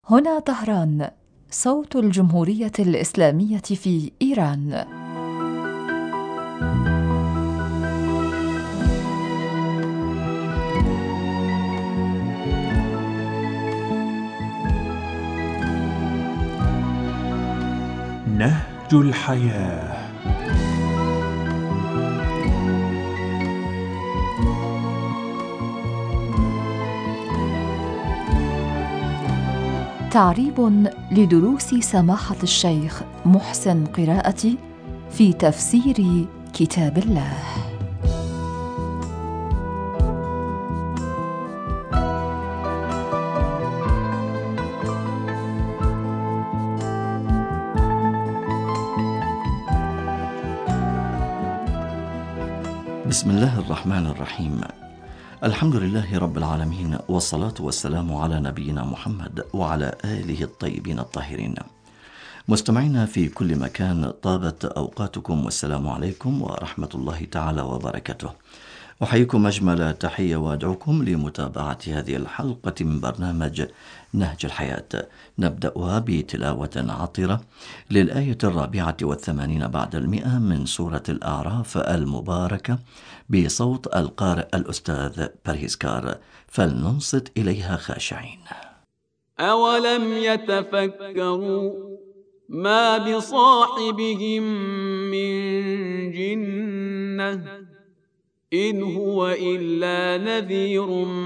هنا طهران، صوت الجمهورية الإسلامية في إيران. نهج الحياة. تعريب لدروس سماحة الشيخ محسن قراءتي في تفسير كتاب الله. بسم الله الرحمن الرحيم. الحمد لله رب العالمين، والصلاة والسلام على نبينا محمد وعلى آله الطيبين الطاهرين. مستمعينا في كل مكان، طابت أوقاتكم، والسلام عليكم ورحمة الله تعالى وبركاته. أحييكم أجمل تحية وأدعوكم لمتابعة هذه الحلقة من برنامج نهج الحياة، نبدأها بتلاوة عطرة للآية 84 بعد 100 من سورة الأعراف المباركة بصوت القارئ الأستاذ برهيسكار، فلننصت إليها خاشعين. أولم يتفكروا ما بصاحبهم من جنة إن هو إلا نذير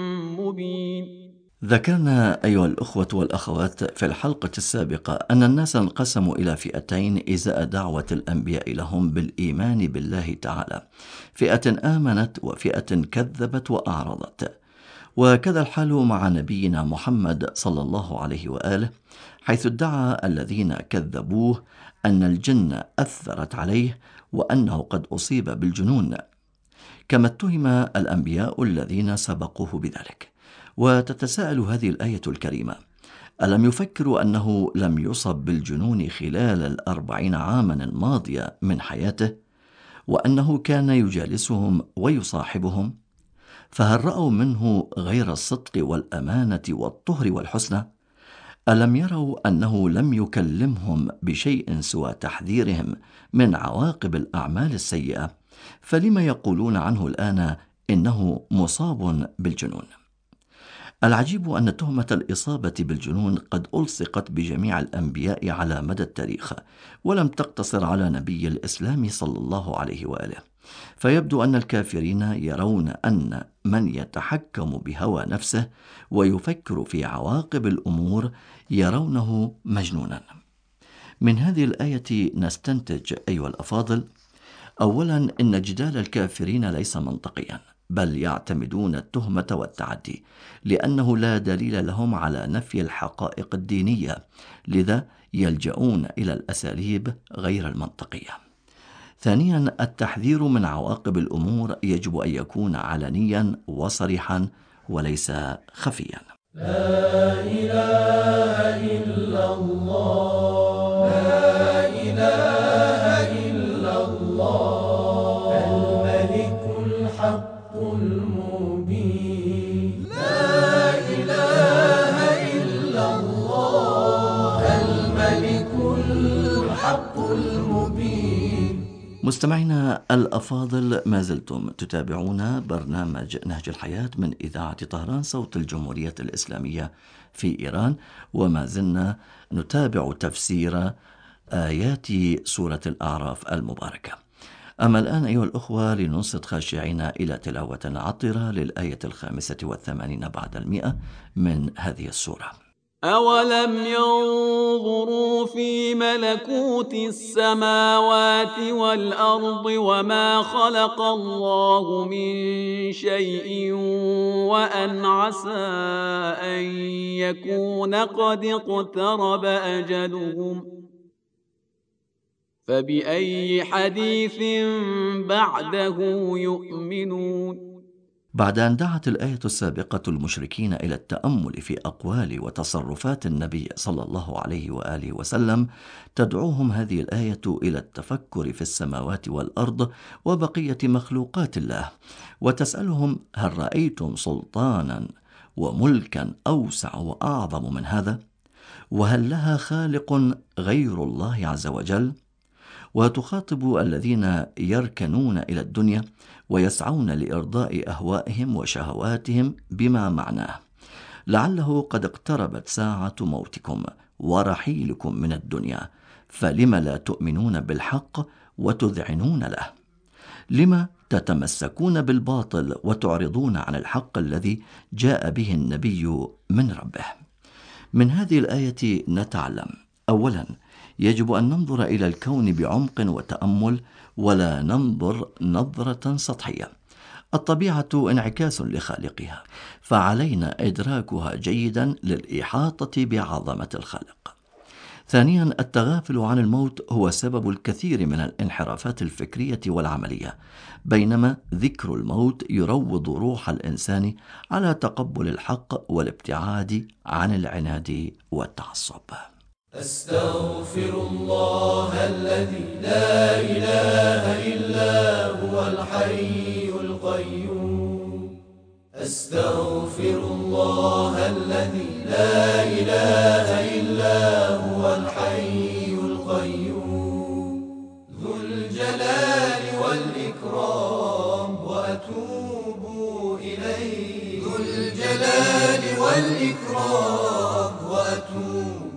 مبين. ذكرنا أيها الأخوة والأخوات في الحلقة السابقة أن الناس انقسموا إلى فئتين إزاء دعوة الأنبياء لهم بالإيمان بالله تعالى، فئة آمنت وفئة كذبت وأعرضت. وكذا الحال مع نبينا محمد صلى الله عليه وآله، حيث ادعى الذين كذبوه أن الجن أثرت عليه وأنه قد أصيب بالجنون، كما اتهم الأنبياء الذين سبقوه بذلك. وتتساءل هذه الآية الكريمة: ألم يفكروا أنه لم يصب بالجنون خلال 40 عاما الماضية من حياته، وأنه كان يجالسهم ويصاحبهم؟ فهل رأوا منه غير الصدق والأمانة والطهر والحسنى؟ ألم يروا أنه لم يكلمهم بشيء سوى تحذيرهم من عواقب الأعمال السيئة؟ فلما يقولون عنه الآن إنه مصاب بالجنون؟ العجيب أن تهمة الإصابة بالجنون قد ألصقت بجميع الأنبياء على مدى التاريخ، ولم تقتصر على نبي الإسلام صلى الله عليه وآله. فيبدو أن الكافرين يرون أن من يتحكم بهوى نفسه ويفكر في عواقب الأمور يرونه مجنونا. من هذه الآية نستنتج أيها الأفاضل: أولا، إن جدال الكافرين ليس منطقيا، بل يعتمدون التهمة والتعدي، لأنه لا دليل لهم على نفي الحقائق الدينية، لذا يلجؤون إلى الأساليب غير المنطقية. ثانيا، التحذير من عواقب الأمور يجب أن يكون علنيا وصريحا وليس خفيا. لا إله إلا الله، لا إله إلا الله، الملك الحق المبين. لا إله إلا الله، الملك الحق المبين. مستمعينا الأفاضل، ما زلتم تتابعون برنامج نهج الحياة من إذاعة طهران، صوت الجمهورية الإسلامية في إيران، وما زلنا نتابع تفسير آيات سورة الأعراف المباركة. أما الآن أيها الأخوة، لننصت خاشعين إلى تلاوة عطرة للآية 85 بعد 100 من هذه السورة. أولم ينظروا في ملكوت السماوات والأرض وما خلق الله من شيء وأن عسى أن يكون قد اقترب أجلهم فبأي حديث بعده يؤمنون. بعد أن دعت الآية السابقة المشركين إلى التأمل في أقوال وتصرفات النبي صلى الله عليه وآله وسلم، تدعوهم هذه الآية إلى التفكر في السماوات والأرض وبقية مخلوقات الله، وتسألهم: هل رأيتم سلطانا وملكا أوسع وأعظم من هذا؟ وهل لها خالق غير الله عز وجل؟ وتخاطب الذين يركنون إلى الدنيا ويسعون لإرضاء أهوائهم وشهواتهم بما معناه: لعله قد اقتربت ساعة موتكم ورحيلكم من الدنيا، فلم لا تؤمنون بالحق وتذعنون له؟ لم تتمسكون بالباطل وتعرضون عن الحق الذي جاء به النبي من ربه؟ من هذه الآية نتعلم: أولا، يجب أن ننظر إلى الكون بعمق وتأمل، ولا ننظر نظرة سطحية. الطبيعة انعكاس لخالقها، فعلينا إدراكها جيدا للإحاطة بعظمة الخالق. ثانيا، التغافل عن الموت هو سبب الكثير من الانحرافات الفكرية والعملية، بينما ذكر الموت يروض روح الإنسان على تقبل الحق والابتعاد عن العناد والتعصب. أستغفر الله الذي لا إله إلا هو الحي القيوم. أستغفر الله الذي لا إله إلا هو الحي القيوم ذو الجلال والإكرام وأتوب إليه. ذو الجلال والإكرام وأتوب.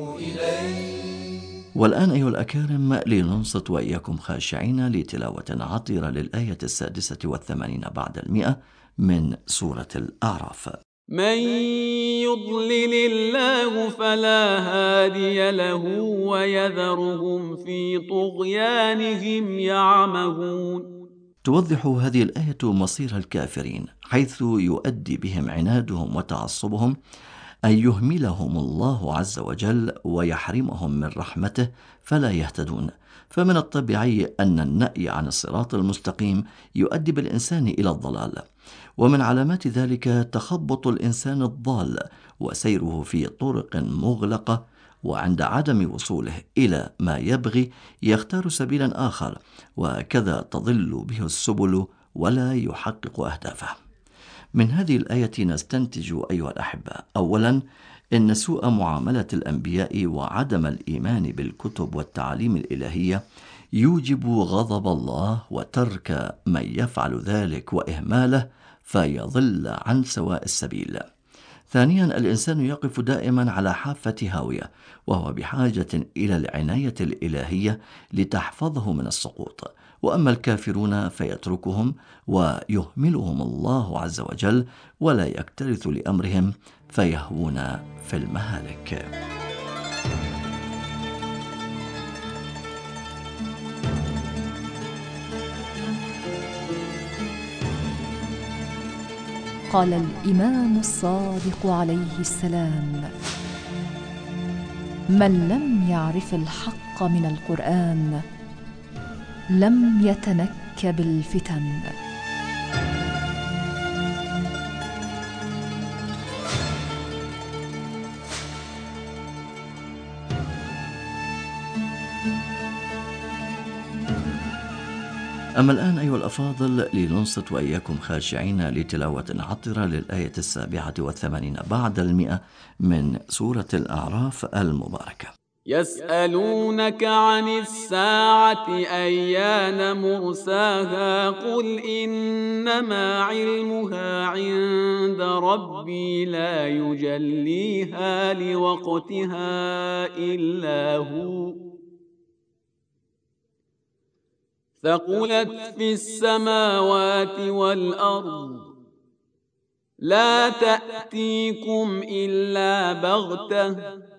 والآن أيها الأكارم، لننصت وإياكم خاشعين لتلاوة عطرة للآية 86 بعد 100 من سورة الأعراف. من يضلل الله فلا هادي له ويذرهم في طغيانهم يعمهون. توضح هذه الآية مصير الكافرين، حيث يؤدي بهم عنادهم وتعصبهم أن يهملهم الله عز وجل ويحرمهم من رحمته فلا يهتدون. فمن الطبيعي أن النأي عن الصراط المستقيم يؤدي بالإنسان إلى الضلال، ومن علامات ذلك تخبط الإنسان الضال وسيره في طرق مغلقة، وعند عدم وصوله إلى ما يبغي يختار سبيلا آخر، وكذا تضل به السبل ولا يحقق أهدافه. من هذه الآية نستنتج أيها الأحبة: أولا، إن سوء معاملة الأنبياء وعدم الإيمان بالكتب والتعاليم الإلهية يوجب غضب الله، وترك من يفعل ذلك وإهماله فيضل عن سواء السبيل. ثانيا، الإنسان يقف دائما على حافة هاوية، وهو بحاجة إلى العناية الإلهية لتحفظه من السقوط. وأما الكافرون فيتركهم ويهملهم الله عز وجل ولا يكترث لأمرهم فيهوون في المهالك. قال الإمام الصادق عليه السلام: من لم يعرف الحق من القرآن لم يتنكب الفتن. أما الآن أيها الأفاضل، لننصت وإياكم خاشعين لتلاوة عطرة للآية 87 بعد 100 من سورة الأعراف المباركة. يسألونك عن الساعة أيان مرساها قل إنما علمها عند ربي لا يجليها لوقتها إلا هو ثقلت في السماوات والأرض لا تأتيكم إلا بغتة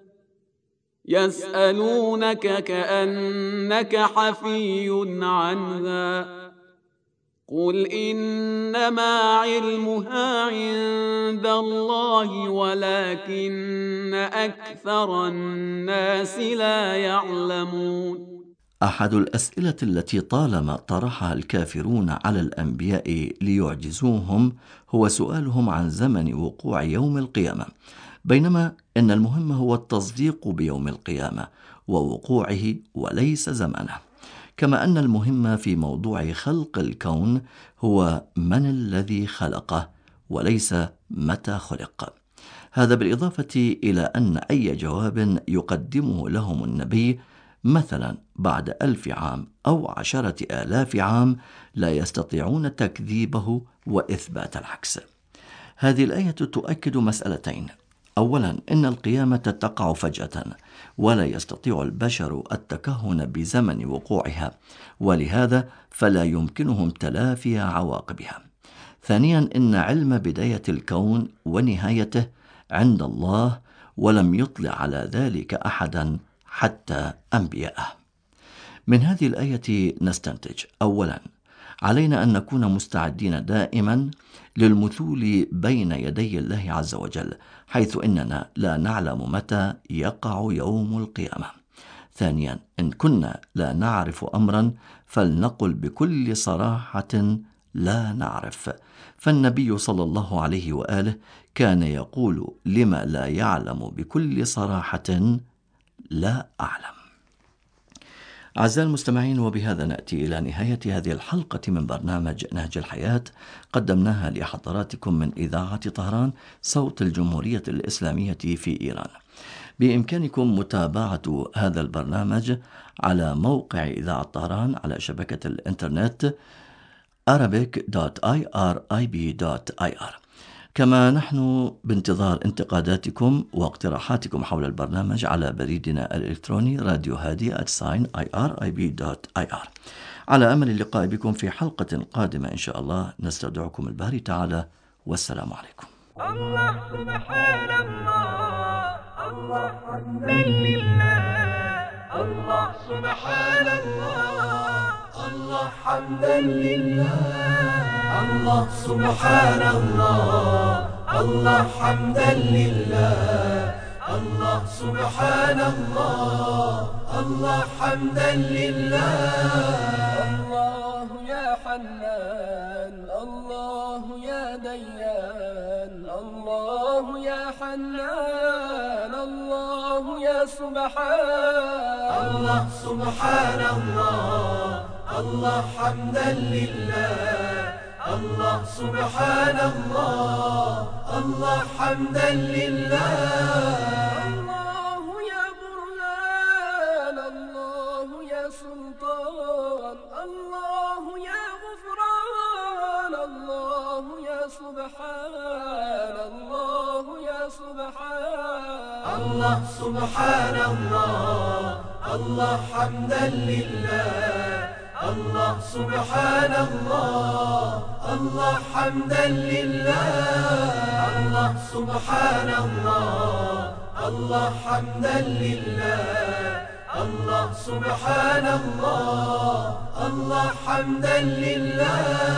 يسألونك كأنك حفي عنها قل إنما علمها عند الله ولكن أكثر الناس لا يعلمون. أحد الأسئلة التي طالما طرحها الكافرون على الأنبياء ليعجزوهم هو سؤالهم عن زمن وقوع يوم القيامة، بينما إن المهم هو التصديق بيوم القيامة ووقوعه وليس زمانه، كما أن المهم في موضوع خلق الكون هو من الذي خلقه وليس متى خلق. هذا بالإضافة إلى أن أي جواب يقدمه لهم النبي مثلا بعد 1000 عام أو 10,000 عام لا يستطيعون تكذيبه وإثبات العكس. هذه الآية تؤكد مسألتين: أولا، إن القيامة تقع فجأة ولا يستطيع البشر التكهن بزمن وقوعها، ولهذا فلا يمكنهم تلافي عواقبها. ثانيا، إن علم بداية الكون ونهايته عند الله، ولم يطلع على ذلك أحدا حتى أنبياءه. من هذه الآية نستنتج: أولا، علينا أن نكون مستعدين دائما للمثول بين يدي الله عز وجل، حيث إننا لا نعلم متى يقع يوم القيامة. ثانيا، إن كنا لا نعرف أمرا فلنقل بكل صراحة لا نعرف، فالنبي صلى الله عليه وآله كان يقول لما لا يعلم بكل صراحة: لا أعلم. أعزائي المستمعين، وبهذا نأتي إلى نهاية هذه الحلقة من برنامج نهج الحياة، قدمناها لحضراتكم من إذاعة طهران، صوت الجمهورية الإسلامية في إيران. بإمكانكم متابعة هذا البرنامج على موقع إذاعة طهران على شبكة الإنترنت arabic.irib.ir. كما نحن بانتظار انتقاداتكم واقتراحاتكم حول البرنامج على بريدنا الإلكتروني radio@irib.ir. على أمل اللقاء بكم في حلقة قادمة إن شاء الله. نستودعكم الباري تعالى، والسلام عليكم. الله سبحان الله، الله حمدا لله، الله سبحان الله، الله حمدا لله، الله سبحان الله، الله حمدا لله، الله سبحان الله، الله حمدا لله. الله يا حنان، الله يا ديان، الله يا حنان، الله يا سبحان، الله سبحان الله، الله حمدا لله، الله سبحان الله، الله حمدا لله. الله يا برهان، الله يا سلطان، الله يا غفران، الله يا سبحان، الله يا سبحان، الله سبحان الله، الله حمدا لله، الله سبحان الله، الله حمدا لله، الله سبحان الله، الله حمدا لله، الله سبحان الله، الله حمدا لله.